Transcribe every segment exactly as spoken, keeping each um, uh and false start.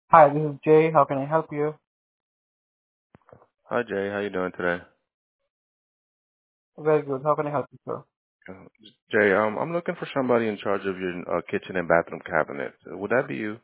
Hi, this is Jay. How can I help you? Hi Jay, how you doing today? Very good. How can I help you, sir? Uh, Jay, um, I'm looking for somebody in charge of your uh, kitchen and bathroom cabinet. Uh, Would that be you?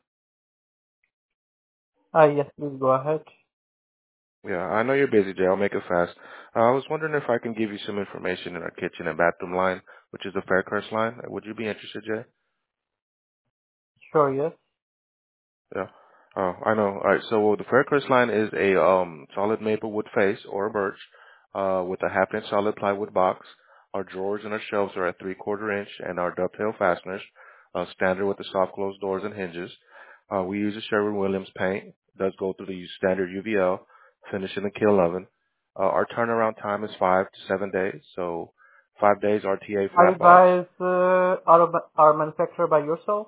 Uh, yes, please go ahead. Yeah, I know you're busy, Jay. I'll make it fast. Uh, I was wondering if I can give you some information in our kitchen and bathroom line, which is the Faircrest line. Uh, Would you be interested, Jay? Sure, yes. Yeah. Oh, I know. All right. So the Faircrest line is a um solid maple wood face or a birch, uh, with a half inch solid plywood box. Our drawers and our shelves are at three quarter inch, and our dovetail fasteners, uh, standard with the soft closed doors and hinges. Uh, we use a Sherwin Williams paint. Does go through the standard U V L, finish in the kiln oven. Uh, our turnaround time is five to seven days. So five days R T A Are you flat box. guys uh, are, a- are manufactured by yourself?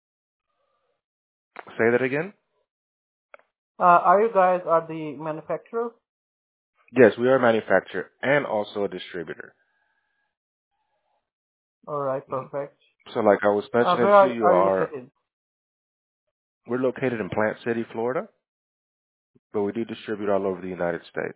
Say that again. Uh, are you guys are the manufacturer? Yes, we are a manufacturer and also a distributor. All right, Mhm. perfect. So like I was Uh, mentioning where to are, you, are you are located? we're located in Plant City, Florida, but we do distribute all over the United States.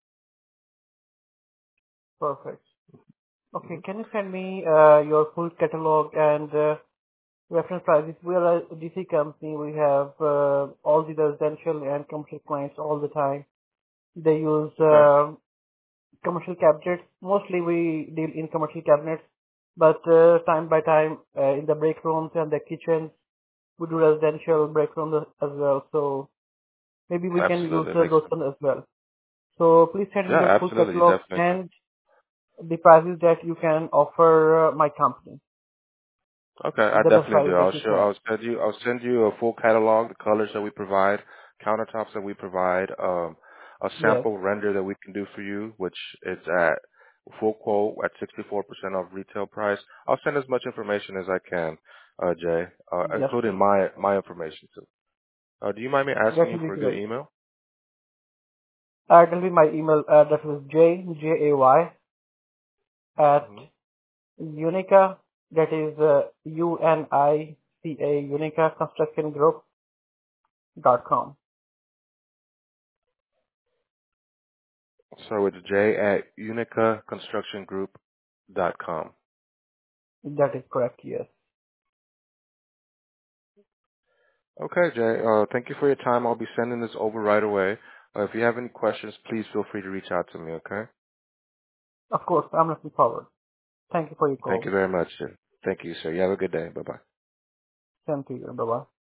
Perfect. Okay, Hmm. can you send me uh, your full catalog and uh, reference prices? We are a D C company. We have uh, all the residential and commercial clients all the time. They use Okay. uh, commercial cabinets. Mostly we deal in commercial cabinets, but uh, time by time uh, in the break rooms and the kitchens, we do residential break rooms as well. So maybe we can use Absolutely. uh, Makes those sense. ones as well. So please send me Yeah, your full absolutely. You catalog definitely can. and the prices that you can offer uh, my company. Okay, I The best definitely prices do. that I'll you show. can. I'll send you. I'll send you a full catalog, the colors that we provide, countertops that we provide, um, a Yes, sample render that we can do for you, which is at full quote at sixty-four percent off retail price. I'll send as much information as I can, uh, Jay, uh, yes, including please. my my information too. Uh, do you mind me asking That you will be for a good great. email? Uh, that will be my email address is j j a y at Hmm. Unica, that is uh, U N I C A, Unica Construction Group dot com. So it's J at unica construction group dot com. That is correct, yes. Okay, Jay. Uh, thank you for your time. I'll be sending this over right away. Uh, if you have any questions, please feel free to reach out to me. Okay. Of course, I'm looking forward. Thank you for your Thank call. you very much, sir. Thank you, sir. You have a good day. Bye bye. Same to you. Bye-bye.